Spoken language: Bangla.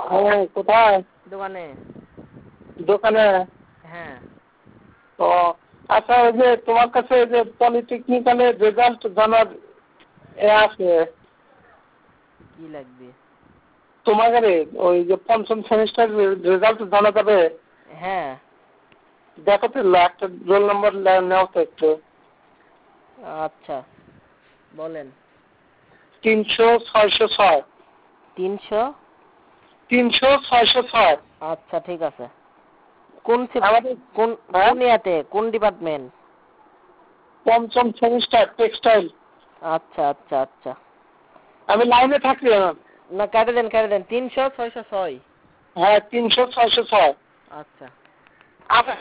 কোথায়? দোকানে। দোকানে? হ্যাঁ। ও আচ্ছা, ওই যে তোমার কাছে যে পলিটেকনিক্যালের রেজাল্ট জানার আছে, কি লাগবে? তোমাকে ওই যে পঞ্চম সেমিস্টার রেজাল্ট জানা যাবে? হ্যাঁ। দেখো তো, একটা রোল নাম্বার নেও তো একটু। আচ্ছা বলেন। 300-606। 300? 300-606। আচ্ছা ঠিক আছে। কোন আমাদের কোন হ্যাঁ, কোন ইয়াতে, কোন ডিপার্টমেন্ট? পঞ্চম সেমিস্টার টেক্সটাইল। আচ্ছা আচ্ছা আচ্ছা। আমি লাইনে থাকি। না কেটে দেন 300-606। হ্যাঁ, 300-606। আচ্ছা। আচ্ছা